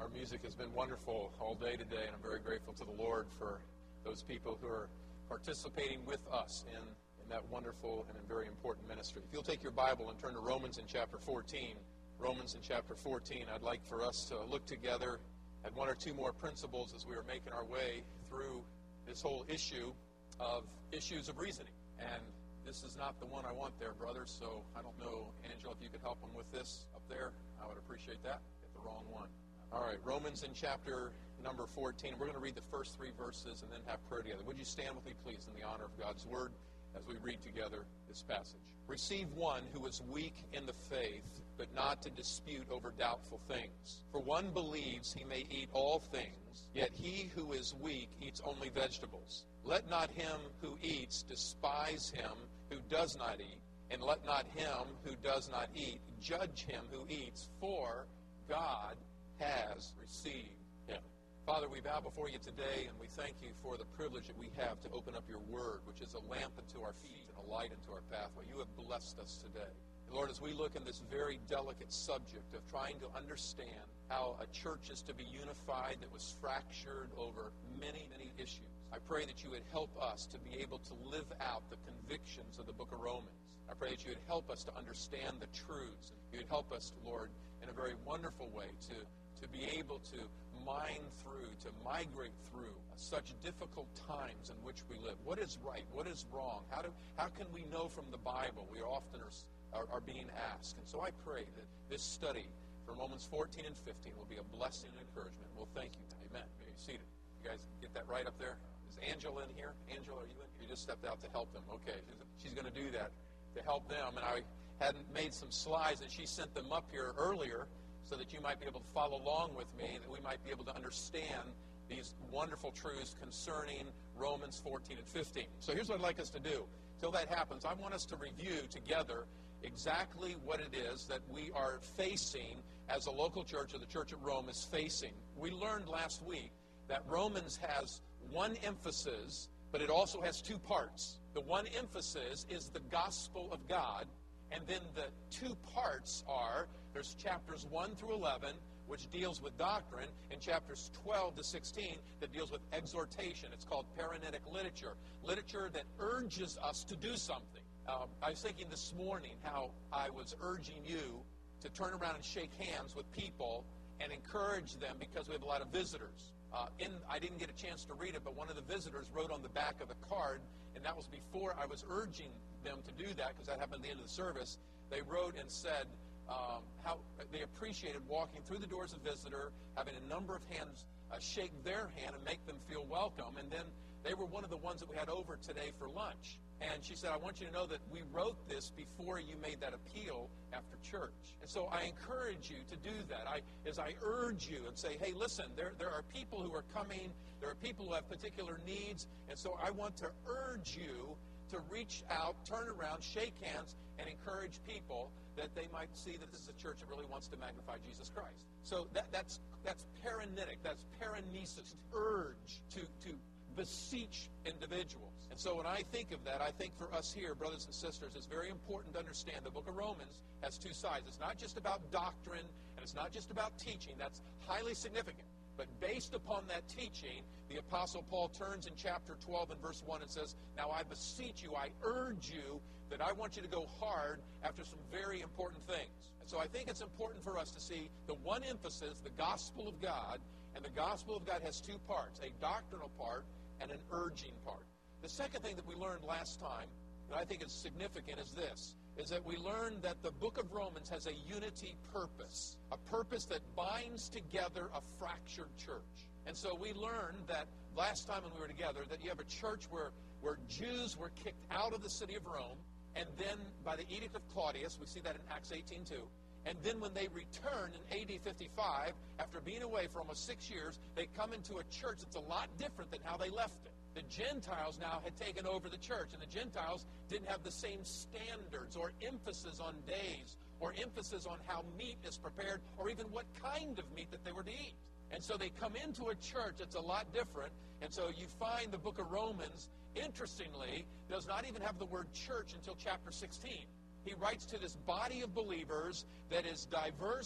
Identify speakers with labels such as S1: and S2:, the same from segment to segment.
S1: Our music has been wonderful all day today, and I'm very grateful to the Lord for those people who are participating with us in that wonderful and very important ministry. If you'll take your Bible and turn to Romans in chapter 14. Romans in chapter 14, I'd like for us to look together at one or two more principles as we are making our way through this whole issue of issues of reasoning. And this is not the one I want there, brothers, so I don't know, Angela, if you could help them with this up there. I would appreciate that. Get the wrong one. All right, Romans in chapter number 14. We're going to read the first three verses and then have prayer together. Would you stand with me, please, in the honor of God's word as we read together this passage? Receive one who is weak in the faith, but not to dispute over doubtful things. For one believes he may eat all things, yet he who is weak eats only vegetables. Let not him who eats despise him who does not eat, and let not him who does not eat judge him who eats, for God has received him. Father, we bow before you today, and we thank you for the privilege that we have to open up your word, which is a lamp unto our feet and a light unto our pathway. You have blessed us today. And Lord, as we look in this very delicate subject of trying to understand how a church is to be unified that was fractured over many, many issues, I pray that you would help us to be able to live out the convictions of the book of Romans. I pray that you would help us to understand the truths. You would help us, Lord, in a very wonderful way to be able to mine through, to migrate through such difficult times in which we live. What is right? What is wrong? How can we know from the Bible? We often are being asked. And so I pray that this study from Romans 14 and 15 will be a blessing and encouragement. Well, thank you. Amen. May you seated. You guys get that right up there? Is Angela in here? Angela, are you in? You just stepped out to help them. Okay. She's going to do that to help them. And I hadn't made some slides, and she sent them up here earlier so that you might be able to follow along with me, that we might be able to understand these wonderful truths concerning Romans 14 and 15. So here's what I'd like us to do. Till that happens, I want us to review together exactly what it is that we are facing as a local church, or the church at Rome is facing. We learned last week that Romans has one emphasis, but it also has two parts. The one emphasis is the gospel of God, and then the two parts are, there's chapters 1 through 11, which deals with doctrine, and chapters 12 to 16 that deals with exhortation. It's called paranetic literature, literature that urges us to do something. I was thinking this morning how I was urging you to turn around and shake hands with people and encourage them because we have a lot of visitors. I didn't get a chance to read it, but one of the visitors wrote on the back of the card, and that was before I was urging them to do that, because that happened at the end of the service. They wrote and said how they appreciated walking through the doors of visitor, having a number of hands shake their hand and make them feel welcome. And then they were one of the ones that we had over today for lunch. And she said, I want you to know that we wrote this before you made that appeal after church. And so I encourage you to do that. As I urge you and say, hey, listen, there are people who are coming. There are people who have particular needs. And so I want to urge you to reach out, turn around, shake hands, and encourage people that they might see that this is a church that really wants to magnify Jesus Christ. So that's paranetic, that's paranesis, urge to beseech individuals. And so when I think of that, I think for us here, brothers and sisters, it's very important to understand the book of Romans has two sides. It's not just about doctrine, and it's not just about teaching. That's highly significant. But based upon that teaching, the Apostle Paul turns in chapter 12 and verse 1 and says, now I beseech you, I urge you, that I want you to go hard after some very important things. And so I think it's important for us to see the one emphasis, the gospel of God, and the gospel of God has two parts, a doctrinal part and an urging part. The second thing that we learned last time, and I think is significant, is this, is that we learned that the book of Romans has a unity purpose, a purpose that binds together a fractured church. And so we learned that last time when we were together that you have a church where Jews were kicked out of the city of Rome, and then by the edict of Claudius, we see that in Acts 18:2, and then when they returned in AD 55, after being away for almost 6 years, they come into a church that's a lot different than how they left it. The Gentiles now had taken over the church, and the Gentiles didn't have the same standards or emphasis on days or emphasis on how meat is prepared or even what kind of meat that they were to eat. And so they come into a church that's a lot different, and so you find the book of Romans, interestingly, does not even have the word church until chapter 16. He writes to this body of believers that is diverse,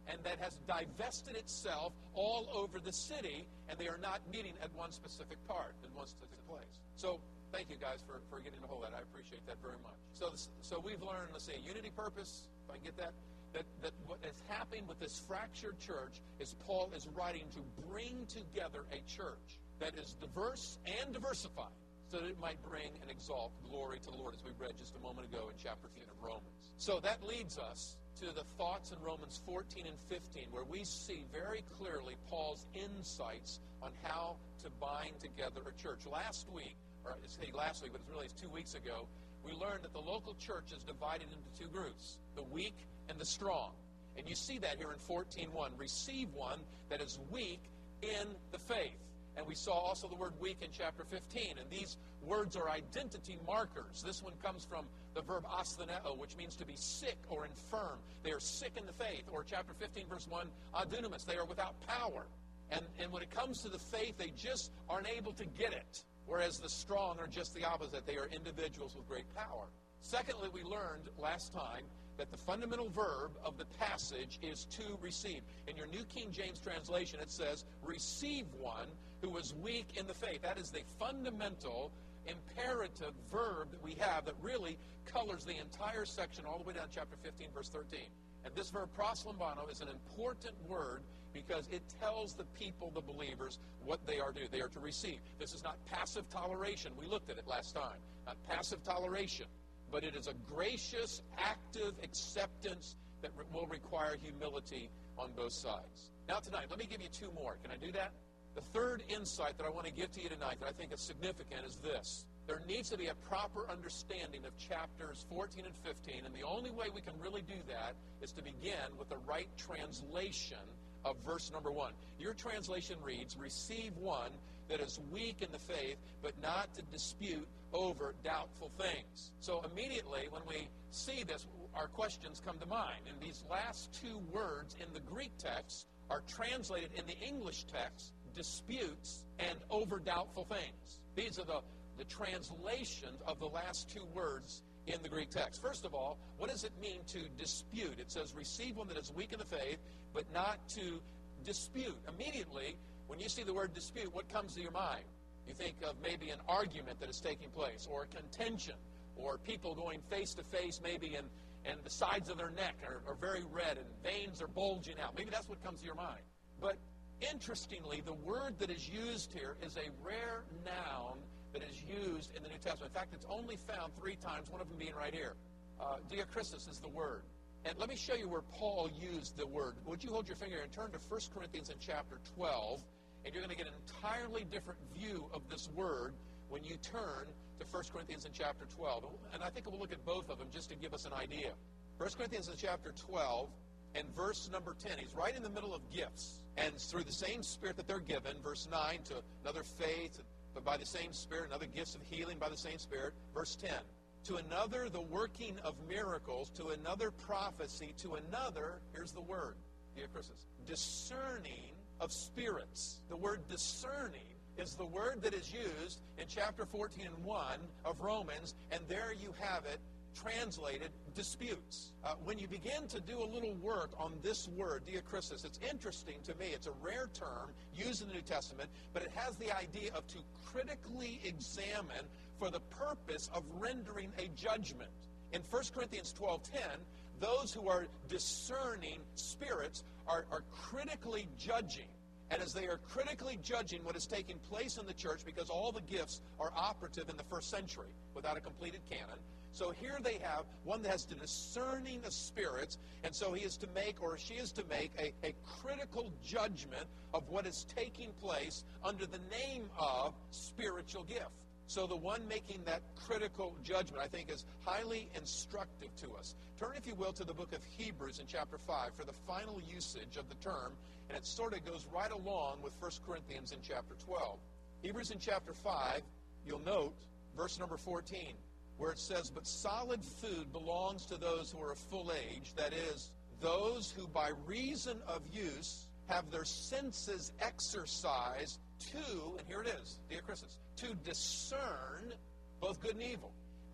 S1: and that has divested itself all over the city, and they are not meeting at one specific part, in one specific place. So thank you guys for getting a hold of that. I appreciate that very much. So we've learned, let's say, unity purpose, if I can get that what is happening with this fractured church is Paul is writing to bring together a church that is diverse and diversified, so that it might bring and exalt glory to the Lord, as we read just a moment ago in chapter 15 of Romans. So that leads us to the thoughts in Romans 14 and 15, where we see very clearly Paul's insights on how to bind together a church. Last week, but it's really 2 weeks ago, we learned that the local church is divided into two groups, the weak and the strong. And you see that here in 14:1. Receive one that is weak in the faith. And we saw also the word weak in chapter 15. And these words are identity markers. This one comes from the verb astheneo, which means to be sick or infirm. They are sick in the faith. Or chapter 15, verse 1, adunamis. They are without power. And when it comes to the faith, they just aren't able to get it. Whereas the strong are just the opposite. They are individuals with great power. Secondly, we learned last time that the fundamental verb of the passage is to receive. In your New King James translation, it says, receive one who is weak in the faith. That is the fundamental imperative verb that we have that really colors the entire section all the way down to chapter 15, verse 13. And this verb, proslambano, is an important word because it tells the people, the believers, what they are to do. They are to receive. This is not passive toleration. We looked at it last time. Not passive toleration. But it is a gracious, active acceptance that will require humility on both sides. Now tonight, let me give you two more. Can I do that? The third insight that I want to give to you tonight that I think is significant is this. There needs to be a proper understanding of chapters 14 and 15, and the only way we can really do that is to begin with the right translation of verse number 1. Your translation reads, receive one that is weak in the faith, but not to dispute over doubtful things. So immediately when we see this, our questions come to mind. And these last two words in the Greek text are translated in the English text, disputes and over doubtful things. These are the translations of the last two words in the Greek text. First of all, what does it mean to dispute? It says, receive one that is weak in the faith, but not to dispute. Immediately, when you see the word dispute, what comes to your mind? You think of maybe an argument that is taking place, or a contention, or people going face to face maybe, and the sides of their neck are very red and veins are bulging out. Maybe that's what comes to your mind. But interestingly, the word that is used here is a rare noun that is used in the New Testament. In fact, it's only found 3 times, one of them being right here. Diakrisis is the word. And let me show you where Paul used the word. Would you hold your finger and turn to 1 Corinthians in chapter 12, and you're going to get an entirely different view of this word when you turn to 1 Corinthians in chapter 12. And I think we'll look at both of them just to give us an idea. 1 Corinthians in chapter 12 and verse number 10. He's right in the middle of gifts. And through the same Spirit that they're given, verse 9, to another faith, but by the same Spirit, another gifts of healing by the same Spirit. Verse 10. To another, the working of miracles. To another, prophecy. To another, here's the word, diakrisis, discerning of spirits. The word discerning is the word that is used in chapter 14 and 1 of Romans, and there you have it translated disputes. When you begin to do a little work on this word, diakrisis, it's interesting to me. It's a rare term used in the New Testament, but it has the idea of to critically examine for the purpose of rendering a judgment. In 1 Corinthians 12:10, those who are discerning spirits are critically judging. And as they are critically judging what is taking place in the church, because all the gifts are operative in the first century without a completed canon, so here they have one that has the discerning of spirits, and so he is to make, or she is to make, a critical judgment of what is taking place under the name of spiritual gift. So the one making that critical judgment, I think, is highly instructive to us. Turn, if you will, to the book of Hebrews in chapter 5 for the final usage of the term, and it sort of goes right along with 1 Corinthians in chapter 12. Hebrews in chapter 5, you'll note verse number 14, where it says, but solid food belongs to those who are of full age, that is, those who by reason of use have their senses exercised to, and here it is, diakrisis, to discern both good and evil.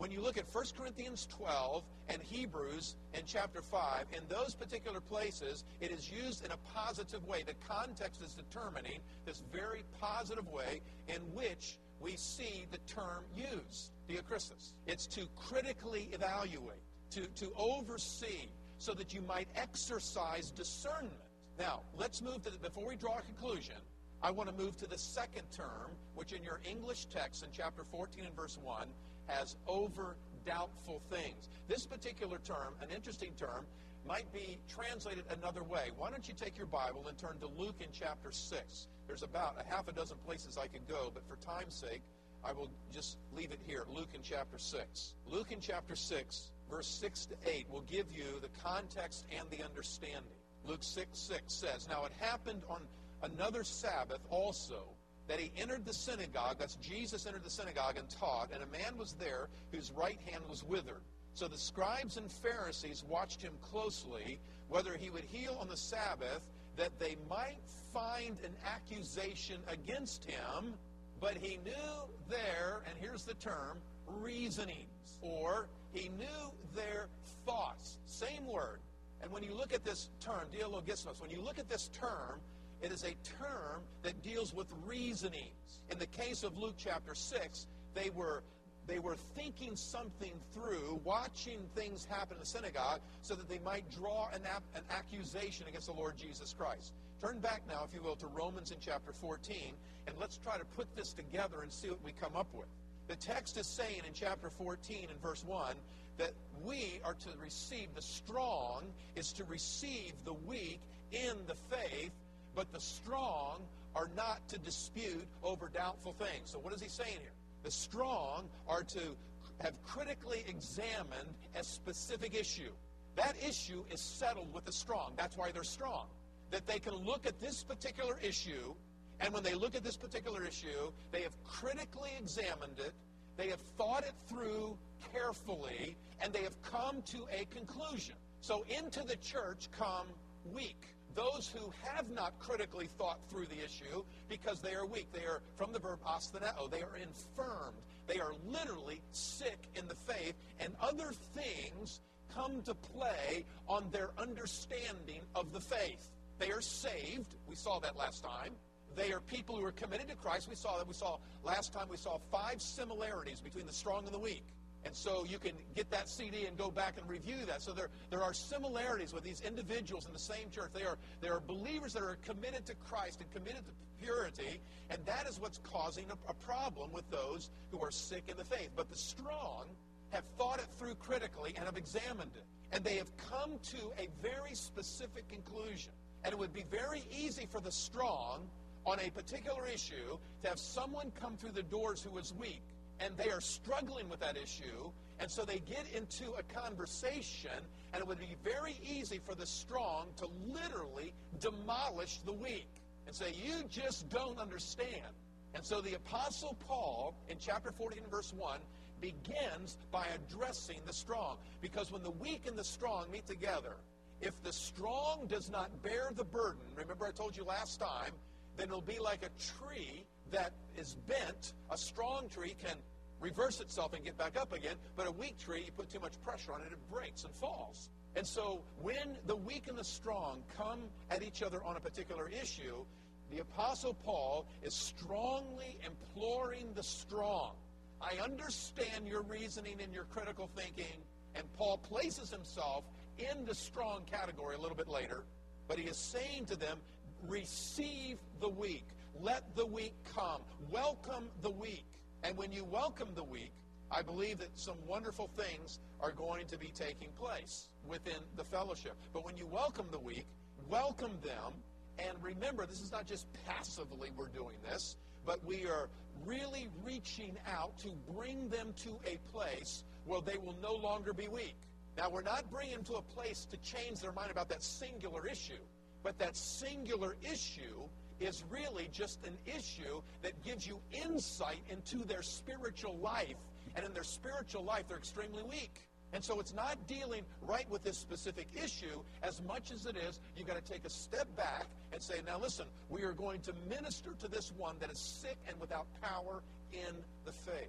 S1: when you look at 1 Corinthians 12 and Hebrews in chapter 5, in those particular places, it is used in a positive way. The context is determining this very positive way in which we see the term used, diakristos. It's to critically evaluate, to oversee, so that you might exercise discernment. Now, let's move to, before we draw a conclusion, I want to move to the second term, which in your English text in chapter 14 and verse 1 has over doubtful things. This particular term, an interesting term, might be translated another way. Why don't you take your Bible and turn to Luke in chapter 6. There's about a half a dozen places I could go, but for time's sake, I will just leave it here. Luke in chapter 6. Luke in chapter 6, verse 6 to 8 will give you the context and the understanding. Luke 6:6 says, "Now it happened on another Sabbath also, that he entered the synagogue," that's Jesus entered the synagogue and taught, "and a man was there whose right hand was withered. So the scribes and Pharisees watched him closely, whether he would heal on the Sabbath, that they might find an accusation against him. But he knew their," and here's the term, "reasonings," or he knew their thoughts. Same word. And when you look at this term, dialogismos, when you look at this term, it is a term that deals with reasonings. In the case of Luke chapter 6, they were thinking something through, watching things happen in the synagogue, so that they might draw an accusation against the Lord Jesus Christ. Turn back now, if you will, to Romans in chapter 14, and let's try to put this together and see what we come up with. The text is saying in chapter 14 and verse 1 that we are to receive, the strong is to receive the weak in the faith, but the strong are not to dispute over doubtful things. So what is he saying here? The strong are to have critically examined a specific issue. That issue is settled with the strong. That's why they're strong. That they can look at this particular issue, and when they look at this particular issue, they have critically examined it, they have thought it through carefully, and they have come to a conclusion. So into the church come weak. Those who have not critically thought through the issue because they are weak. They are, from the verb astheneo, they are infirmed. They are literally sick in the faith, and other things come to play on their understanding of the faith. They are saved. We saw that last time. They are people who are committed to Christ. We saw that. Last time we saw 5 similarities between the strong and the weak. And so you can get that CD and go back and review that. So there are similarities with these individuals in the same church. They are believers that are committed to Christ and committed to purity, and that is what's causing a problem with those who are sick in the faith. But the strong have thought it through critically and have examined it. And they have come to a very specific conclusion. And it would be very easy for the strong on a particular issue to have someone come through the doors who is weak, and they are struggling with that issue, and so they get into a conversation, and it would be very easy for the strong to literally demolish the weak and say, "You just don't understand." And so the Apostle Paul, in chapter 14, verse 1, begins by addressing the strong. Because when the weak and the strong meet together, if the strong does not bear the burden, remember I told you last time, then it'll be like a tree that is bent. A strong tree can reverse itself and get back up again, but a weak tree, you put too much pressure on it, it breaks and falls. And so when the weak and the strong come at each other on a particular issue, the Apostle Paul is strongly imploring the strong. I understand your reasoning and your critical thinking, and Paul places himself in the strong category a little bit later, but he is saying to them, receive the weak. Let the weak come. Welcome the weak. And when you welcome the weak, I believe that some wonderful things are going to be taking place within the fellowship. But when you welcome the weak, welcome them. And remember, this is not just passively we're doing this, but we are really reaching out to bring them to a place where they will no longer be weak. Now, we're not bringing them to a place to change their mind about that singular issue. But that singular issue is really just an issue that gives you insight into their spiritual life. And in their spiritual life, they're extremely weak. And so it's not dealing right with this specific issue as much as it is, you've got to take a step back and say, now listen, we are going to minister to this one that is sick and without power in the faith.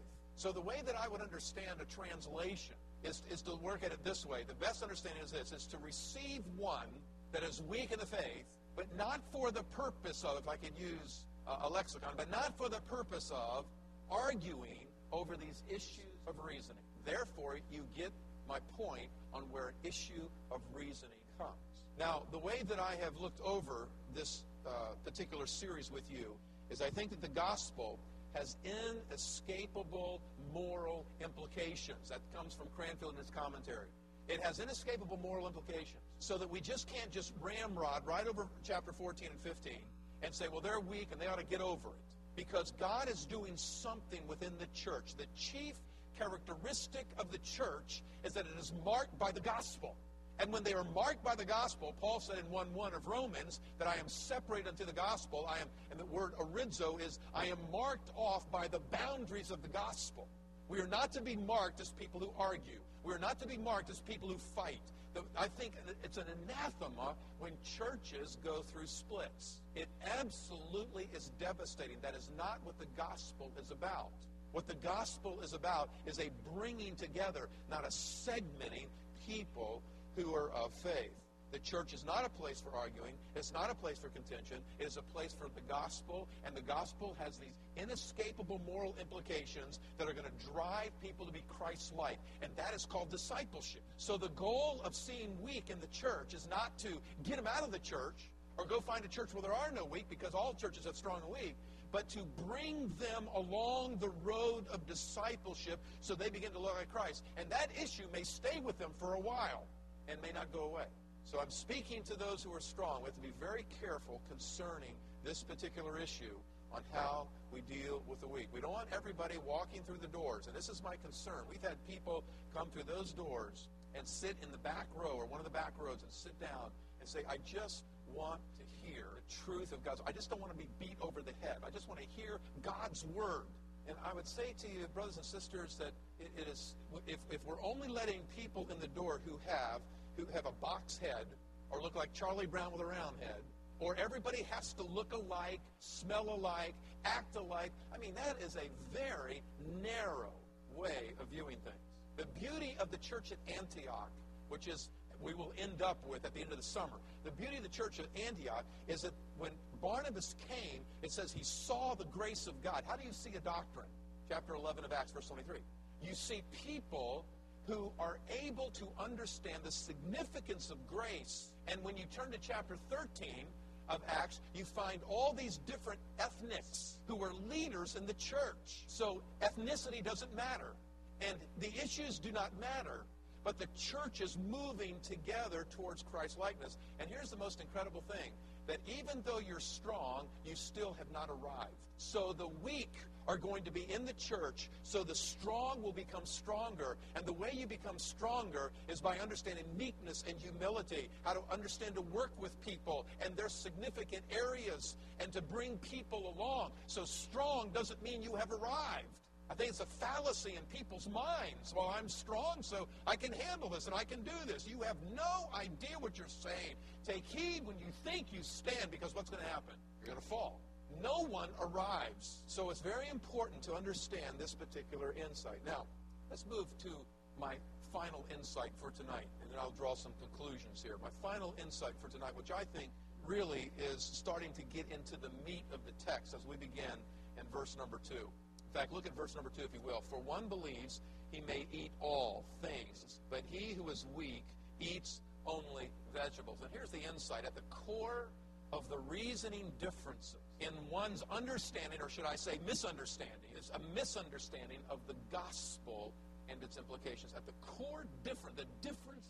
S2: So the way that I would understand a translation is to work at it this way. The best understanding is this, is to receive one that is weak in the faith, but not for the purpose of, if I could use a lexicon, but not for the purpose of arguing over these issues of reasoning. Therefore, you get my point on where an issue of reasoning comes. Now, the way that I have looked over this particular series with you is I think that the gospel has inescapable moral implications. That comes from Cranfield in his commentary. It has inescapable moral implications, so that we just can't just ramrod right over chapter 14 and 15 and say, well, they're weak and they ought to get over it. Because God is doing something within the church. The chief characteristic of the church is that it is marked by the gospel. And when they are marked by the gospel, Paul said in 1:1 of Romans that I am separated unto the gospel. And the word orizo is I am marked off by the boundaries of the gospel. We are not to be marked as people who argue. We are not to be marked as people who fight. I think it's an anathema when churches go through splits. It absolutely is devastating. That is not what the gospel is about. What the gospel is about is a bringing together, not a segmenting people who are of faith. The church is not a place for arguing. It's not a place for contention. It is a place for the gospel, and the gospel has these inescapable moral implications that are going to drive people to be Christ-like, and that is called discipleship. So the goal of seeing weak in the church is not to get them out of the church or go find a church where there are no weak, because all churches have strong and weak, but to bring them along the road of discipleship so they begin to look like Christ. And that issue may stay with them for a while and may not go away. So I'm speaking to those who are strong. We have to be very careful concerning this particular issue on how we deal with the weak. We don't want everybody walking through the doors, and this is my concern. We've had people come through those doors and sit in the back row or one of the back rows and sit down and say, I just want to hear the truth of God's. I just don't want to be beat over the head. I just want to hear God's word. And I would say to you, brothers and sisters, that it is, if we're only letting people in the door who have a box head or look like Charlie Brown with a round head, or everybody has to look alike, smell alike, act alike, I mean, that is a very narrow way of viewing things. The beauty of the church at Antioch, which is we will end up with at the end of the summer, the beauty of the church at Antioch is that when Barnabas came, it says he saw the grace of God. How do you see a doctrine? Chapter 11 of Acts, verse 23. You see people who are able to understand the significance of grace. And when you turn to chapter 13 of Acts, you find all these different ethnics who are leaders in the church. So ethnicity doesn't matter, and the issues do not matter, but the church is moving together towards Christ-likeness. And here's the most incredible thing, that even though you're strong, you still have not arrived. So the weak are going to be in the church, so the strong will become stronger. And the way you become stronger is by understanding meekness and humility, how to understand to work with people and their significant areas, and to bring people along. So strong doesn't mean you have arrived. I think it's a fallacy in people's minds. Well, I'm strong, so I can handle this and I can do this. You have no idea what you're saying. Take heed when you think you stand, because what's going to happen? You're going to fall. No one arrives. So it's very important to understand this particular insight. Now, let's move to my final insight for tonight, and then I'll draw some conclusions here. My final insight for tonight, which I think really is starting to get into the meat of the text as we begin in verse number 2. In fact, look at verse number 2, if you will. For one believes he may eat all things, but he who is weak eats only vegetables. And here's the insight. At the core of the reasoning differences in one's understanding, or should I say misunderstanding, is a misunderstanding of the gospel and its implications. At the core difference, the difference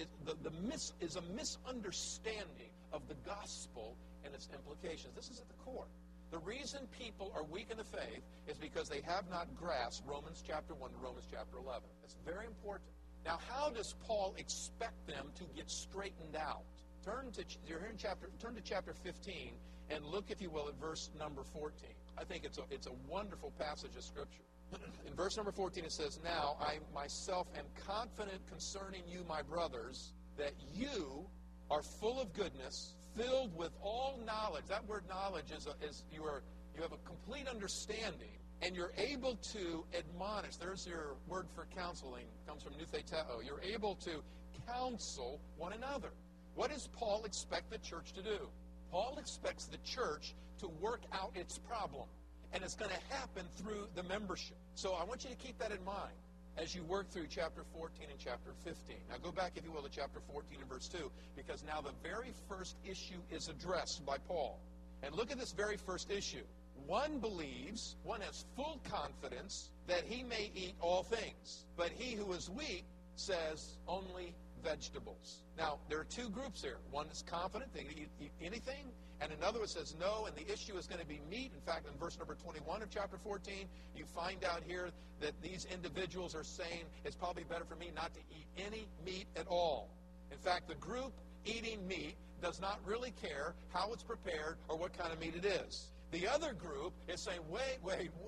S2: is a misunderstanding of the gospel and its implications. This is at the core. The reason people are weak in the faith is because they have not grasped Romans chapter 1 to Romans chapter 11. That's very important. Now, how does Paul expect them to get straightened out? Turn to chapter 15 and look, if you will, at verse number 14. I think it's a wonderful passage of Scripture. In verse number 14 it says, Now I myself am confident concerning you, my brothers, that you are full of goodness, filled with all knowledge. That word knowledge is you have a complete understanding and you're able to admonish. There's your word for counseling. It comes from nutheteo. You're able to counsel one another. What does Paul expect the church to do? Paul expects the church to work out its problem, and it's going to happen through the membership. So I want you to keep that in mind as you work through chapter 14 and chapter 15. Now go back, if you will, to chapter 14 and verse 2, because now the very first issue is addressed by Paul. And look at this very first issue. One believes, one has full confidence that he may eat all things, but he who is weak says only vegetables. Now, there are two groups here. One is confident they can eat anything, and another one says no, and the issue is going to be meat. In fact, in verse number 21 of chapter 14, you find out here that these individuals are saying it's probably better for me not to eat any meat at all. In fact, the group eating meat does not really care how it's prepared or what kind of meat it is. The other group is saying, wait.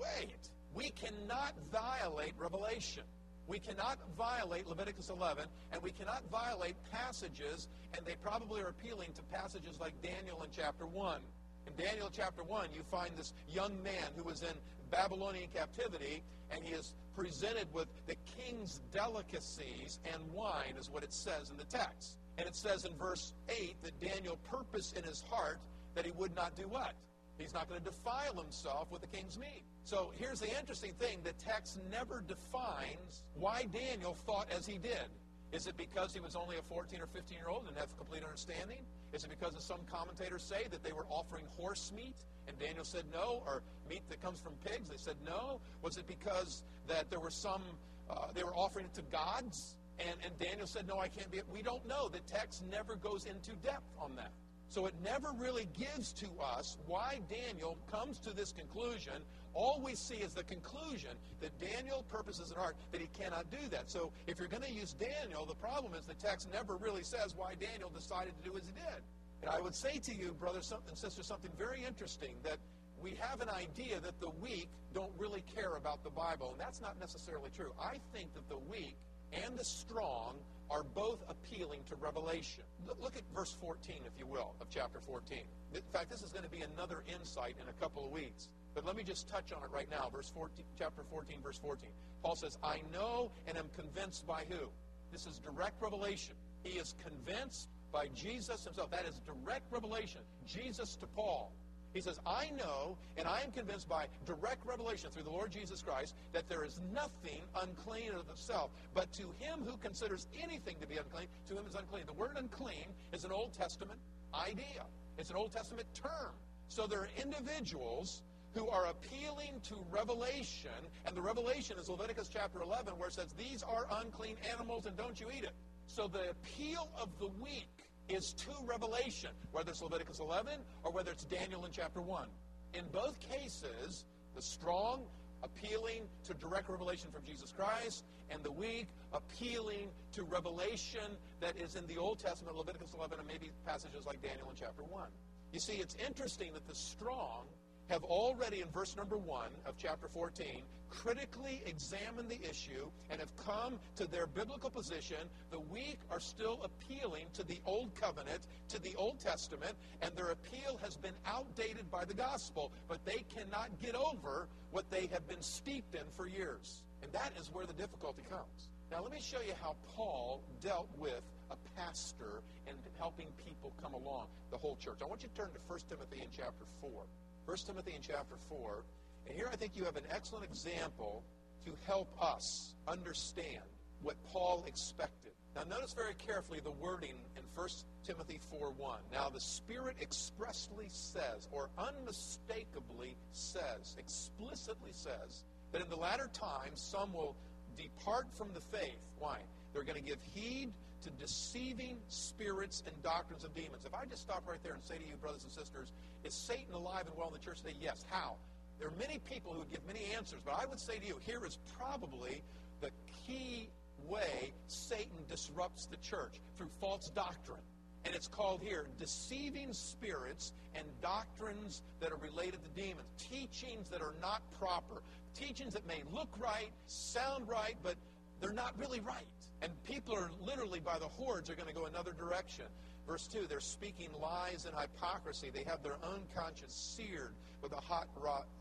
S2: We cannot violate Revelation. We cannot violate Leviticus 11, and we cannot violate passages, and they probably are appealing to passages like Daniel in chapter 1. In Daniel chapter 1, you find this young man who was in Babylonian captivity, and he is presented with the king's delicacies, and wine is what it says in the text. And it says in verse 8 that Daniel purposed in his heart that he would not do what? He's not going to defile himself with the king's meat. So here's the interesting thing. The text never defines why Daniel thought as he did. Is it because he was only a 14 or 15-year-old and didn't have complete understanding? Is it because, as some commentators say, that they were offering horse meat and Daniel said no, or meat that comes from pigs? They said no. Was it because that there were they were offering it to gods and Daniel said no, I can't be it? We don't know. The text never goes into depth on that. So it never really gives to us why Daniel comes to this conclusion. All we see is the conclusion that Daniel purposes in heart that he cannot do that. So if you're going to use Daniel, the problem is the text never really says why Daniel decided to do as he did. And I would say to you, brothers and sisters, something very interesting, that we have an idea that the weak don't really care about the Bible, and that's not necessarily true. I think that the weak and the strong are both appealing to Revelation. Look at verse 14, if you will, of chapter 14. In fact, this is going to be another insight in a couple of weeks. But let me just touch on it right now. Chapter 14, verse 14. Paul says, I know and am convinced by who? This is direct revelation. He is convinced by Jesus himself. That is direct revelation. Jesus to Paul. He says, I know and I am convinced by direct revelation through the Lord Jesus Christ that there is nothing unclean of itself, but to him who considers anything to be unclean, to him is unclean. The word unclean is an Old Testament idea. It's an Old Testament term. So there are individuals who are appealing to revelation, and the revelation is Leviticus chapter 11, where it says, these are unclean animals and don't you eat it. So the appeal of the weak is to revelation, whether it's Leviticus 11 or whether it's Daniel in chapter 1. In both cases, the strong appealing to direct revelation from Jesus Christ, and the weak appealing to revelation that is in the Old Testament, Leviticus 11, and maybe passages like Daniel in chapter 1. You see, it's interesting that the strong have already, in verse number 1 of chapter 14, critically examined the issue and have come to their biblical position. The weak are still appealing to the Old Covenant, to the Old Testament, and their appeal has been outdated by the gospel, but they cannot get over what they have been steeped in for years. And that is where the difficulty comes. Now, let me show you how Paul dealt with a pastor and helping people come along, the whole church. I want you to turn to 1 Timothy in chapter 4. 1 Timothy in chapter 4. And here I think you have an excellent example to help us understand what Paul expected. Now notice very carefully the wording in 1 Timothy 4:1. Now the Spirit expressly says, or unmistakably says, explicitly says, that in the latter times some will depart from the faith. Why? They're going to give heed to deceiving spirits and doctrines of demons. If I just stop right there and say to you, brothers and sisters, is Satan alive and well in the church today? Yes. How? There are many people who would give many answers, but I would say to you, here is probably the key way Satan disrupts the church, through false doctrine. And it's called here deceiving spirits and doctrines that are related to demons, teachings that are not proper, teachings that may look right, sound right, but they're not really right. And people are literally, by the hordes, are going to go another direction. Verse 2, they're speaking lies and hypocrisy. They have their own conscience seared with a hot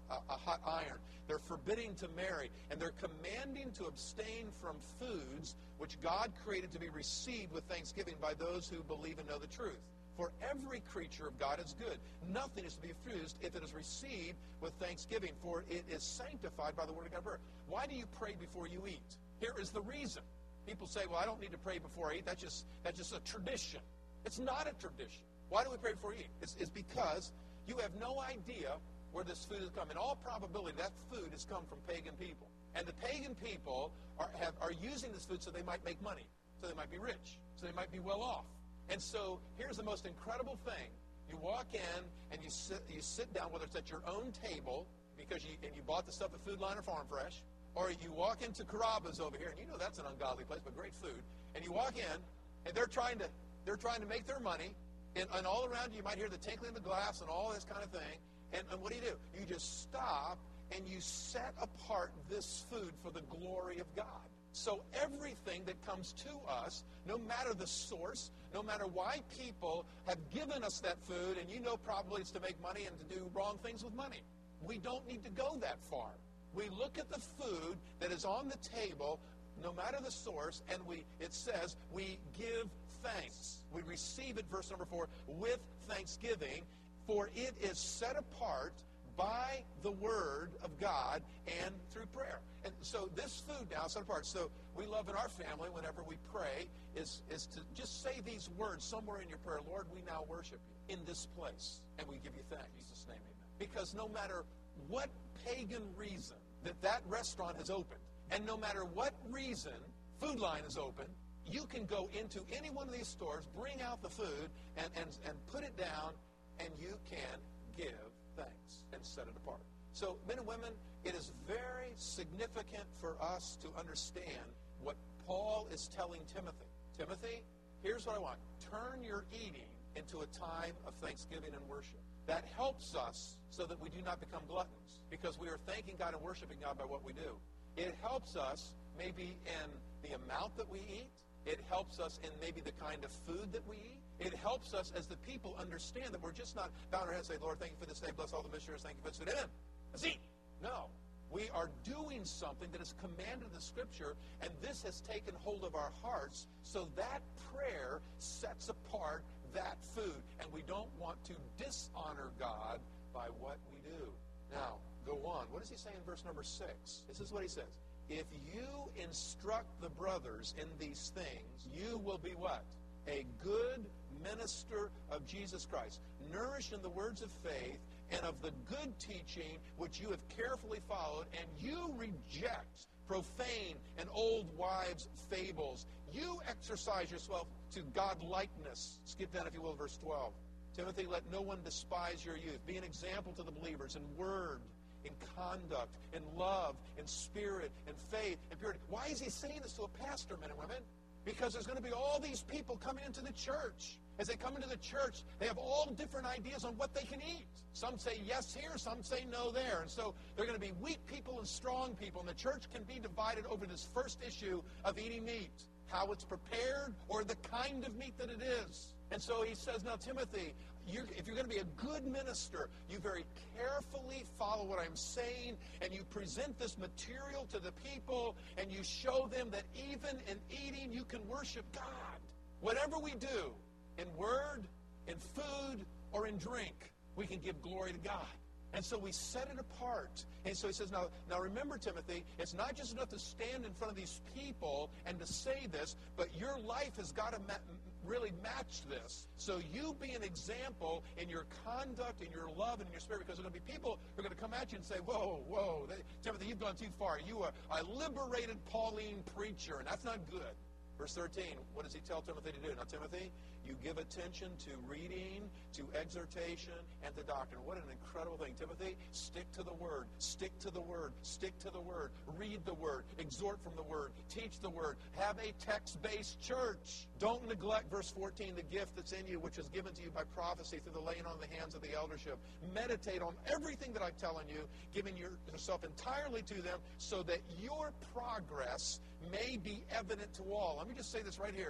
S2: iron. They're forbidding to marry, and they're commanding to abstain from foods which God created to be received with thanksgiving by those who believe and know the truth. For every creature of God is good. Nothing is to be refused if it is received with thanksgiving, for it is sanctified by the word of God. Why do you pray before you eat? Here is the reason. People say, well, I don't need to pray before I eat. That's just a tradition. It's not a tradition. Why do we pray before we eat? It's because you have no idea where this food has come. In all probability, that food has come from pagan people. And the pagan people are using this food so they might make money, so they might be rich, so they might be well off. And so here's the most incredible thing. You walk in and you sit down, whether it's at your own table, because you bought the stuff at Food Line or Farm Fresh, or you walk into Carrabba's over here, and you know that's an ungodly place, but great food. And you walk in, and they're trying to make their money, and all around you might hear the tinkling of the glass and all this kind of thing. And what do? You just stop and you set apart this food for the glory of God. So everything that comes to us, no matter the source, no matter why people have given us that food, and you know probably it's to make money and to do wrong things with money. We don't need to go that far. We look at the food that is on the table, no matter the source, and it says we give thanks. We receive it, verse number 4, with thanksgiving, for it is set apart by the word of God and through prayer. And so this food now is set apart. So we love in our family, whenever we pray, is to just say these words somewhere in your prayer. Lord, we now worship you in this place, and we give you thanks. In Jesus' name, amen. Because no matter what pagan reason that restaurant has opened, and no matter what reason Food Line is open, you can go into any one of these stores, bring out the food, and put it down, and you can give thanks and set it apart. So, men and women, it is very significant for us to understand what Paul is telling Timothy. Timothy, here's what I want. Turn your eating into a time of thanksgiving and worship. That helps us so that we do not become gluttons, because we are thanking God and worshiping God by what we do. It helps us maybe in the amount that we eat. It helps us in maybe the kind of food that we eat. It helps us as the people understand that we're just not bowing our heads and say, Lord, thank you for this day. Bless all the missionaries. Thank you for this food. Amen. Let's eat. No. We are doing something that is commanded in the Scripture, and this has taken hold of our hearts, so that prayer sets apart that food. And we don't want to dishonor God by what we do. Now, go on. What does he say in verse number 6? This is what he says. If you instruct the brothers in these things, you will be what? A good minister of Jesus Christ, nourished in the words of faith and of the good teaching which you have carefully followed, and you reject profane and old wives' fables. You exercise yourself to God-likeness. Skip down, if you will, verse 12. Timothy, let no one despise your youth. Be an example to the believers in word, in conduct, in love, in spirit, in faith, in purity. Why is he saying this to a pastor, men and women? Because there's going to be all these people coming into the church. As they come into the church, they have all different ideas on what they can eat. Some say yes here, some say no there. And so there are going to be weak people and strong people. And the church can be divided over this first issue of eating meat, how it's prepared, or the kind of meat that it is. And so he says, now, Timothy, if you're going to be a good minister, you very carefully follow what I'm saying, and you present this material to the people, and you show them that even in eating, you can worship God. Whatever we do, in word, in food, or in drink, we can give glory to God. And so we set it apart. And so he says, now remember, Timothy, it's not just enough to stand in front of these people and to say this, but your life has got to really match this. So you be an example in your conduct, in your love, and in your spirit, because there are going to be people who are going to come at you and say, whoa, Timothy, you've gone too far. You are a liberated Pauline preacher, and that's not good. Verse 13, what does he tell Timothy to do? Now, Timothy, you give attention to reading, to exhortation, and to doctrine. What an incredible thing. Timothy, stick to the Word. Stick to the Word. Stick to the Word. Read the Word. Exhort from the Word. Teach the Word. Have a text-based church. Don't neglect, verse 14, the gift that's in you, which is given to you by prophecy through the laying on of the hands of the eldership. Meditate on everything that I'm telling you, giving yourself entirely to them, so that your progress may be evident to all. Let me just say this right here.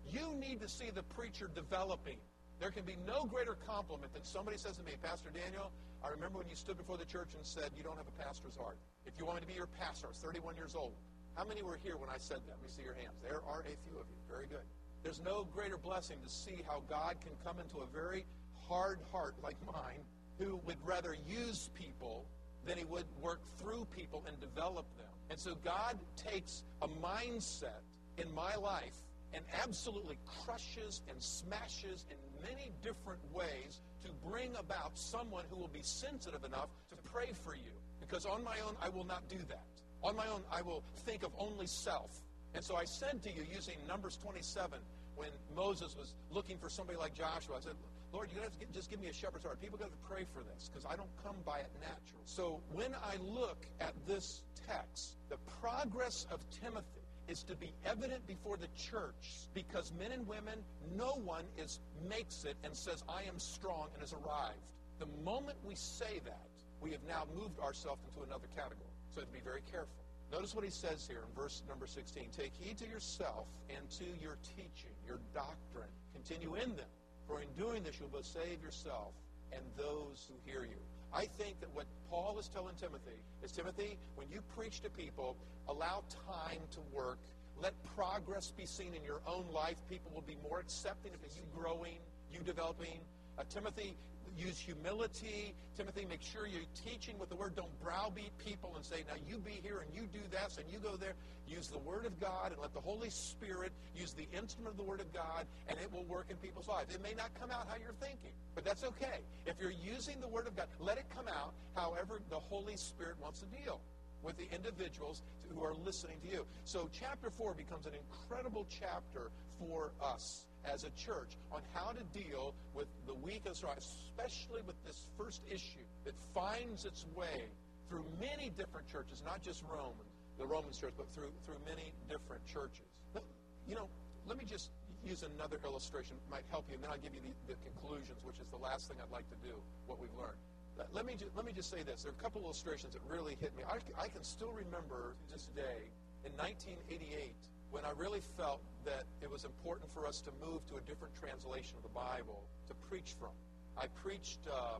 S2: You need to see the preacher developing. There can be no greater compliment than somebody says to me, Pastor Daniel, I remember when you stood before the church and said, you don't have a pastor's heart. If you want me to be your pastor, I was 31 years old. How many were here when I said that? Let me see your hands. There are a few of you. Very good. There's no greater blessing to see how God can come into a very hard heart like mine, who would rather use people than he would work through people and develop them. And so God takes a mindset in my life and absolutely crushes and smashes in many different ways to bring about someone who will be sensitive enough to pray for you. Because on my own, I will not do that. On my own, I will think of only self. And so I said to you, using Numbers 27, when Moses was looking for somebody like Joshua, I said, Lord, you're going to have to just give me a shepherd's heart. People are going to pray for this because I don't come by it natural. So when I look at this text, the progress of Timothy is to be evident before the church, because men and women, no one makes it and says, I am strong and has arrived. The moment we say that, we have now moved ourselves into another category. So to be very careful. Notice what he says here in verse number 16. Take heed to yourself and to your teaching, your doctrine. Continue in them. For in doing this, you'll both save yourself and those who hear you. I think that what Paul is telling Timothy is, Timothy, when you preach to people, allow time to work. Let progress be seen in your own life. People will be more accepting of you growing, you developing. Timothy, use humility. Timothy, make sure you're teaching with the word. Don't browbeat people and say, now you be here and you do this and you go there. Use the word of God and let the Holy Spirit use the instrument of the word of God, and it will work in people's lives. It may not come out how you're thinking, but that's okay. If you're using the word of God, let it come out however the Holy Spirit wants to deal with the individuals who are listening to you. So chapter 4 becomes an incredible chapter for us as a church on how to deal with the weak and strong, especially with this first issue that finds its way through many different churches, not just the Roman church, but through many different churches. But, let me just use another illustration. It might help you, and then I'll give you the conclusions, which is the last thing I'd like to do, what we've learned. Let me just say this. There are a couple illustrations that really hit me. I can still remember this day in 1988 when I really felt that it was important for us to move to a different translation of the Bible to preach from. I preached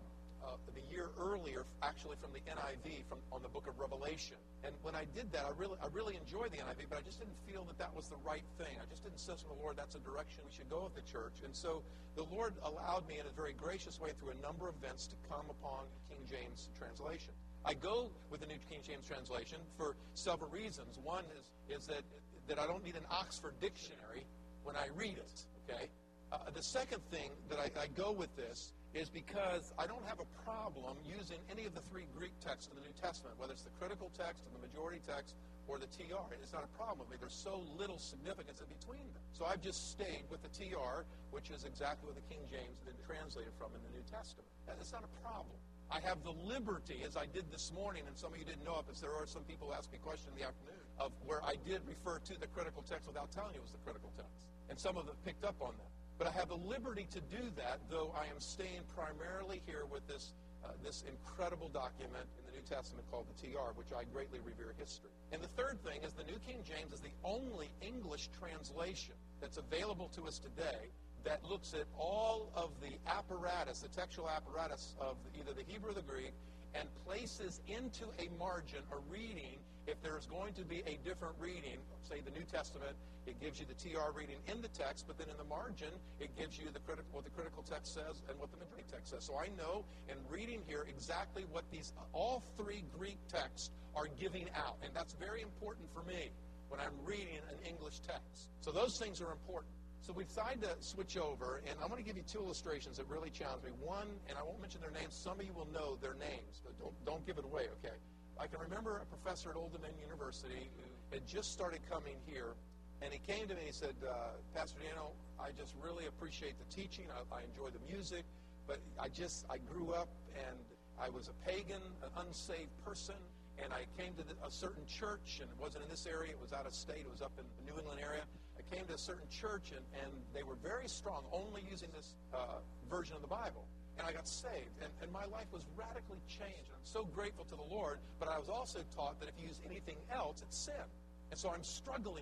S2: the year earlier, actually from the NIV, on the book of Revelation. And when I did that, I really enjoyed the NIV, but I just didn't feel that was the right thing. I just didn't sense from the Lord that's a direction we should go with the church. And so the Lord allowed me in a very gracious way through a number of events to come upon King James translation. I go with the New King James translation for several reasons. One is that I don't need an Oxford dictionary when I read it, okay? The second thing that I go with this is because I don't have a problem using any of the three Greek texts in the New Testament, whether it's the critical text or the majority text or the TR. It's not a problem with me. There's so little significance in between them. So I've just stayed with the TR, which is exactly what the King James has been translated from in the New Testament. It's not a problem. I have the liberty, as I did this morning, and some of you didn't know it, because there are some people who asked me a question in the afternoon, of where I did refer to the critical text without telling you it was the critical text. And some of them picked up on that. But I have the liberty to do that, though I am staying primarily here with this incredible document in the New Testament called the TR, which I greatly revere history. And the third thing is the New King James is the only English translation that's available to us today that looks at all of the apparatus, the textual apparatus of either the Hebrew or the Greek, and places into a margin a reading. If there's going to be a different reading, say the New Testament, it gives you the TR reading in the text, but then in the margin, it gives you what the critical text says and what the majority text says. So I know in reading here exactly what all three Greek texts are giving out, and that's very important for me when I'm reading an English text. So those things are important. So we decided to switch over, and I'm going to give you two illustrations that really challenge me. One, and I won't mention their names. Some of you will know their names, but don't give it away, okay? I can remember a professor at Old Dominion University who had just started coming here, and he came to me and he said, Pastor Daniel, I just really appreciate the teaching. I enjoy the music, but I grew up and I was a pagan, an unsaved person, and I came to a certain church, and it wasn't in this area, it was out of state, it was up in the New England area. I came to a certain church, and they were very strong, only using this version of the Bible. And I got saved, and my life was radically changed. I'm so grateful to the Lord, but I was also taught that if you use anything else, it's sin. And so I'm struggling with this.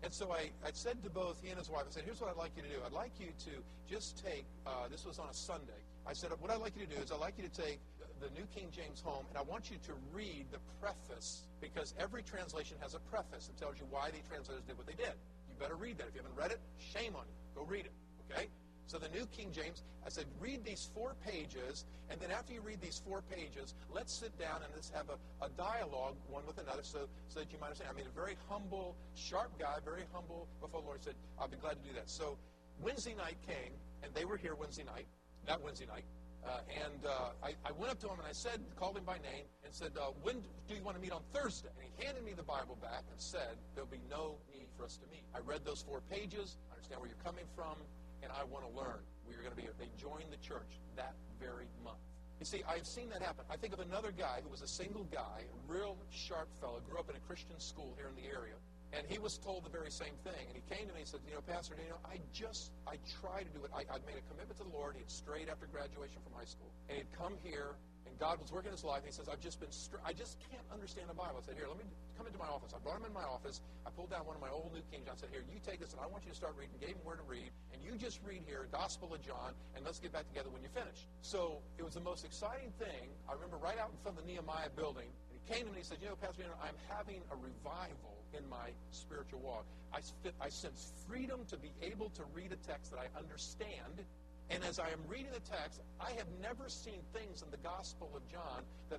S2: And so I said to both he and his wife, I said, here's what I'd like you to do. I'd like you to just take, this was on a Sunday. I said, what I'd like you to do is I'd like you to take the New King James home, and I want you to read the preface, because every translation has a preface that tells you why the translators did what they did. You better read that. If you haven't read it, shame on you. Go read it, okay? So the New King James, I said, read these 4 pages, and then after you read these 4 pages, let's sit down and let's have a dialogue one with another so that you might understand. I mean, a very humble, sharp guy, very humble before the Lord. Said, I'll be glad to do that. So Wednesday night came, and they were here Wednesday night, that Wednesday night. I went up to him and I said, called him by name, and said, when do you want to meet on Thursday? And he handed me the Bible back and said, there'll be no need for us to meet. I read those 4 pages, understand where you're coming from, and I want to learn. They joined the church that very month. You see, I've seen that happen. I think of another guy who was a single guy, a real sharp fellow, grew up in a Christian school here in the area, and he was told the very same thing. And he came to me and said, Pastor Daniel, I try to do it. I'd made a commitment to the Lord. He'd strayed after graduation from high school. And he'd come here, and God was working his life. And he says, I just can't understand the Bible. I said, here, let me come into my office. I brought him in my office. I pulled down one of my old New King James. I said, here, you take this, and I want you to start reading. Gave him where to read. And you just read here, Gospel of John, and let's get back together when you're finished. So it was the most exciting thing. I remember right out in front of the Nehemiah building, and he came to me and he said, Pastor Daniel, I'm having a revival in my spiritual walk. I sense freedom to be able to read a text that I understand. And as I am reading the text, I have never seen things in the Gospel of John that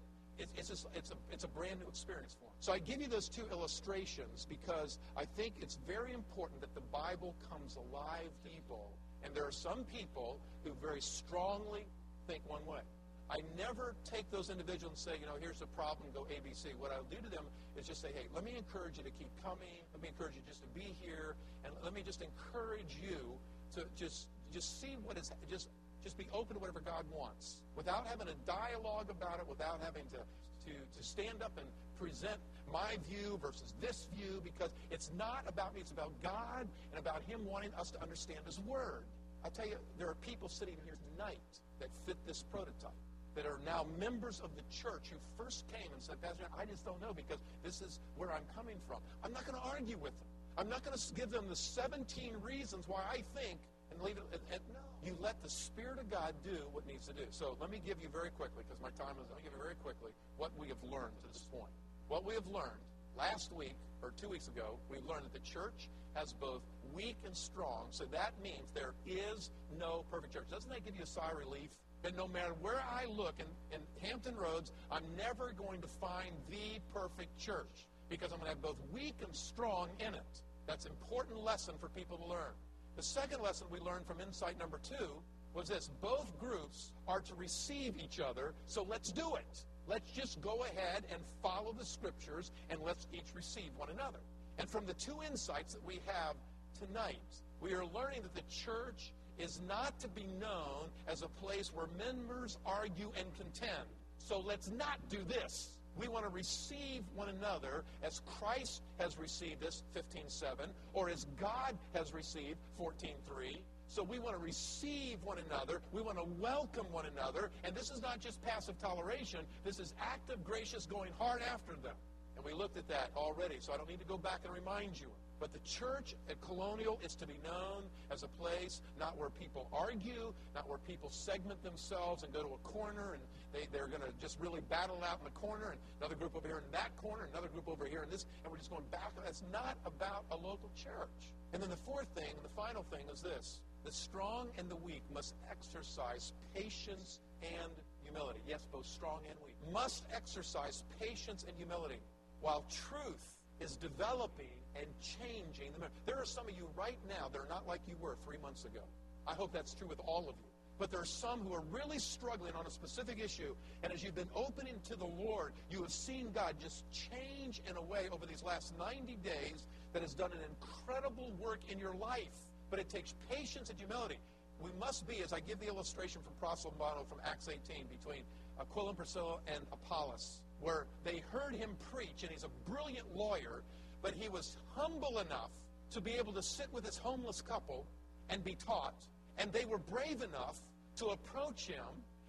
S2: it's a brand new experience for him. So I give you those 2 illustrations because I think it's very important that the Bible comes alive to people. And there are some people who very strongly think one way. I never take those individuals and say, here's the problem, go ABC. What I'll do to them is just say, hey, let me encourage you to keep coming. Let me encourage you just to be here. And let me just encourage you to just see what is, just be open to whatever God wants. Without having a dialogue about it, without having to stand up and present my view versus this view, because it's not about me, it's about God and about Him wanting us to understand His Word. I tell you, there are people sitting here tonight that fit this prototype, that are now members of the church who first came and said, Pastor, I just don't know because this is where I'm coming from. I'm not going to argue with them. I'm not going to give them the 17 reasons why I think and leave it. No. You let the Spirit of God do what needs to do. So let me give you very quickly, because my time is, let me give you very quickly what we have learned to this point. What we have learned last week, or 2 weeks ago, we learned that the church has both weak and strong. So that means there is no perfect church. Doesn't that give you a sigh of relief? That no matter where I look in Hampton Roads, I'm never going to find the perfect church, because I'm going to have both weak and strong in it. That's an important lesson for people to learn. The second lesson we learned from insight number 2 was this: both groups are to receive each other, so let's do it. Let's just go ahead and follow the Scriptures, and let's each receive one another. And from the 2 insights that we have tonight, we are learning that the church is not to be known as a place where members argue and contend. So let's not do this. We want to receive one another as Christ has received us, 15:7, or as God has received, 14:3. So we want to receive one another. We want to welcome one another. And this is not just passive toleration. This is active, gracious, going hard after them. And we looked at that already, so I don't need to go back and remind you. But the church at Colonial is to be known as a place not where people argue, not where people segment themselves and go to a corner and they're going to just really battle out in the corner, and another group over here in that corner, another group over here in this, and we're just going back. That's not about a local church. And then the 4th thing, the final thing, is this: the strong and the weak must exercise patience and humility. Yes, both strong and weak must exercise patience and humility while truth is developing and changing. There are some of you right now that are not like you were 3 months ago. I hope that's true with all of you. But there are some who are really struggling on a specific issue, and as you've been opening to the Lord, you have seen God just change in a way over these last 90 days that has done an incredible work in your life. But it takes patience and humility. We must be, as I give the illustration from Proslambano from Acts 18, between Aquila and Priscilla and Apollos, where they heard him preach, and he's a brilliant lawyer, but he was humble enough to be able to sit with this homeless couple and be taught. And they were brave enough to approach him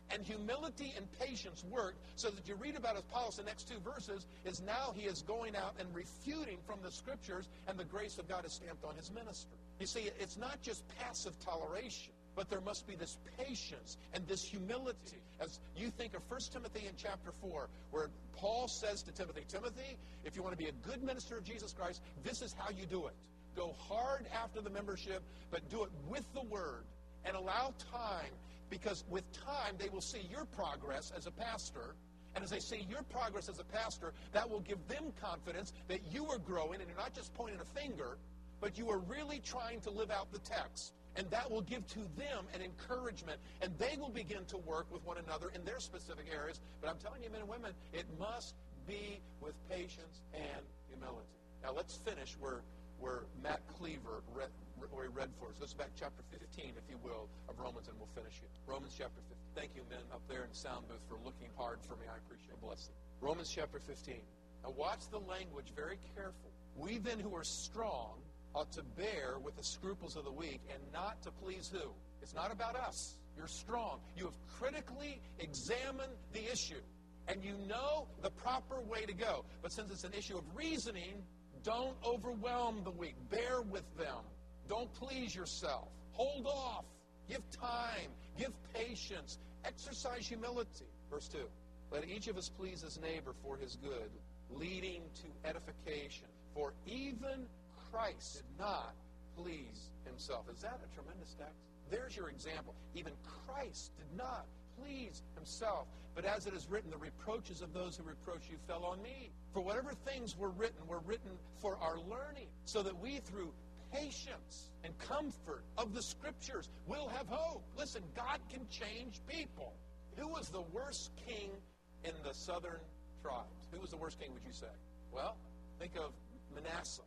S2: And humility and patience worked, so that you read about Apollos, the next 2 verses, is now he is going out and refuting from the Scriptures, and the grace of God is stamped on his ministry. You see, it's not just passive toleration, but there must be this patience and this humility. As you think of 1 Timothy in chapter 4, where Paul says to Timothy, Timothy, if you want to be a good minister of Jesus Christ, this is how you do it. Go hard after the membership, but do it with the Word, and allow time. Because with time, they will see your progress as a pastor. And as they see your progress as a pastor, that will give them confidence that you are growing, and you're not just pointing a finger, but you are really trying to live out the text. And that will give to them an encouragement, and they will begin to work with one another in their specific areas. But I'm telling you, men and women, it must be with patience and humility. Now let's finish where Matt Cleaver read for us. Let's back chapter 15, if you will, of Romans, and we'll finish it. Romans chapter 15. Thank you, men up there in the sound booth, for looking hard for me. I appreciate it. Bless them. Romans chapter 15. Now watch the language very carefully. We then who are strong ought to bear with the scruples of the weak, and not to please who? It's not about us. You're strong. You have critically examined the issue, and you know the proper way to go. But since it's an issue of reasoning, don't overwhelm the weak. Bear with them. Don't please yourself. Hold off. Give time. Give patience. Exercise humility. Verse 2. Let each of us please his neighbor for his good, leading to edification. For even Christ did not please himself. Is that a tremendous text? There's your example. Even Christ did not please himself. But as it is written, the reproaches of those who reproach you fell on me. For whatever things were written for our learning, so that we through patience and comfort of the Scriptures will have hope. Listen, God can change people. Who was the worst king in the southern tribes? Who was the worst king, would you say? Well, think of Manasseh.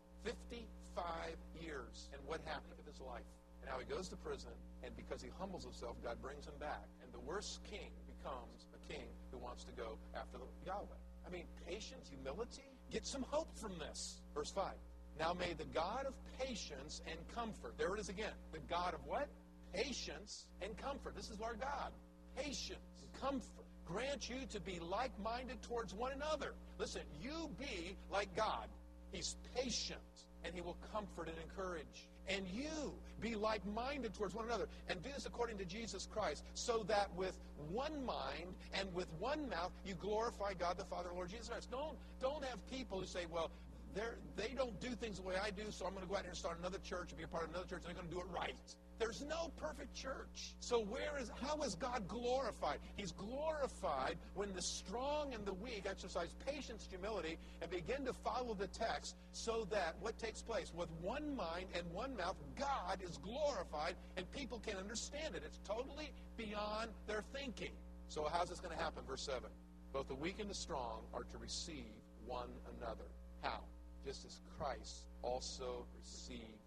S2: 55 years. And what happened in his life? And how he goes to prison, and because he humbles himself, God brings him back. And the worst king becomes a king who wants to go after Yahweh. I mean, patience, humility. Get some hope from this. Verse 5. Now may the God of patience and comfort, there it is again, the God of what? Patience and comfort. This is our God. Patience and comfort. Grant you to be like-minded towards one another. Listen, you be like God. He's patient, and he will comfort and encourage. And you be like-minded towards one another, and do this according to Jesus Christ, so that with one mind and with one mouth you glorify God the Father and Lord Jesus Christ. Don't have people who say, well, they don't do things the way I do, so I'm going to go out here and start another church and be a part of another church, and they're going to do it right. There's no perfect church. So how is God glorified? He's glorified when the strong and the weak exercise patience, humility, and begin to follow the text, so that what takes place? With one mind and one mouth, God is glorified, and people can understand it. It's totally beyond their thinking. So how's this going to happen? Verse 7. Both the weak and the strong are to receive one another. How? Just as Christ also received